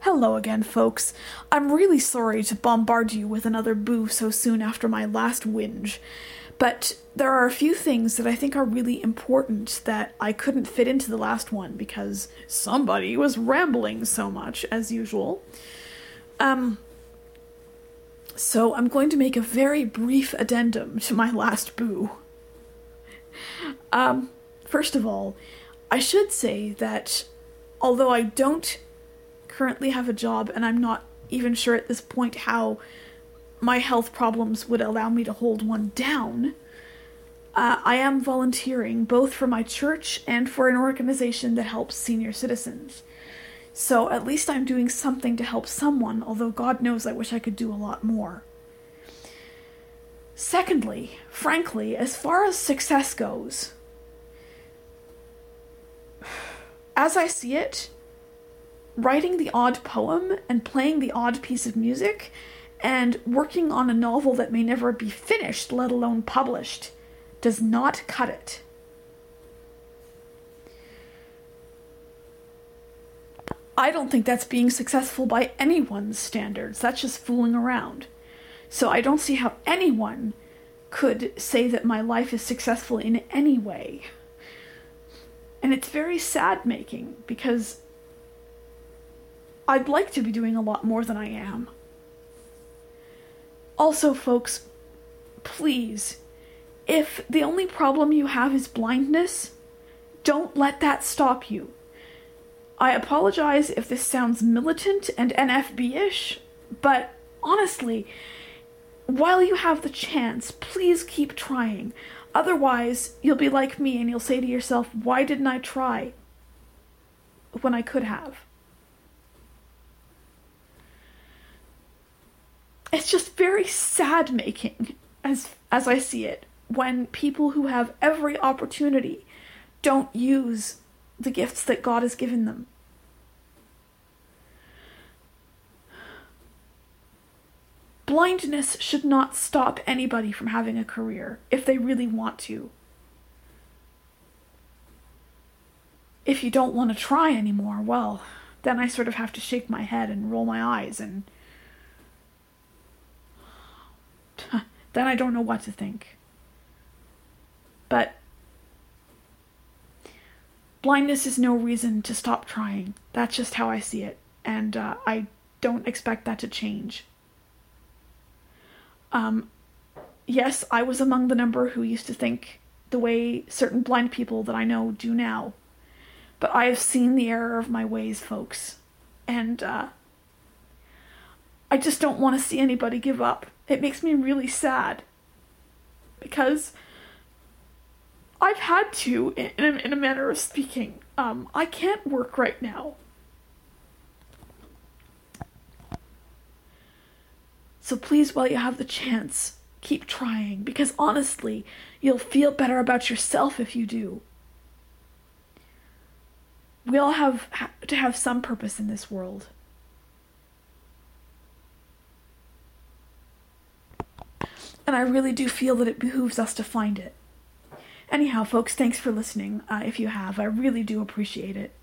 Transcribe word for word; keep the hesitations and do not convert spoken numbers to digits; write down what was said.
Hello again, folks. I'm really sorry to bombard you with another boo so soon after my last whinge, but there are a few things that I think are really important that I couldn't fit into the last one because somebody was rambling so much, as usual. Um, so I'm going to make a very brief addendum to my last boo. Um, first of all, I should say that although I don't currently have a job, and I'm not even sure at this point how my health problems would allow me to hold one down, uh, I am volunteering both for my church and for an organization that helps senior citizens. So at least I'm doing something to help someone, although God knows I wish I could do a lot more. Secondly, frankly, as far as success goes, as I see it, writing the odd poem and playing the odd piece of music and working on a novel that may never be finished, let alone published, does not cut it. I don't think that's being successful by anyone's standards. That's just fooling around. So I don't see how anyone could say that my life is successful in any way. And it's very sad-making because I'd like to be doing a lot more than I am. Also, folks, please, if the only problem you have is blindness, don't let that stop you. I apologize if this sounds militant and N F B-ish, but honestly, while you have the chance, please keep trying. Otherwise, you'll be like me and you'll say to yourself, why didn't I try when I could have? It's just very sad-making, as as I see it, when people who have every opportunity don't use the gifts that God has given them. Blindness should not stop anybody from having a career if they really want to. If you don't want to try anymore, well, then I sort of have to shake my head and roll my eyes and then I don't know what to think. But blindness is no reason to stop trying. That's just how I see it. And uh, I don't expect that to change. Um, yes, I was among the number who used to think the way certain blind people that I know do now. But I have seen the error of my ways, folks. And uh, I just don't want to see anybody give up. It makes me really sad. Because I've had to, in a, in a manner of speaking. Um, I can't work right now. So please, while you have the chance, keep trying. Because honestly, you'll feel better about yourself if you do. We all have ha- to have some purpose in this world. And I really do feel that it behooves us to find it. Anyhow, folks, thanks for listening. Uh, if you have, I really do appreciate it.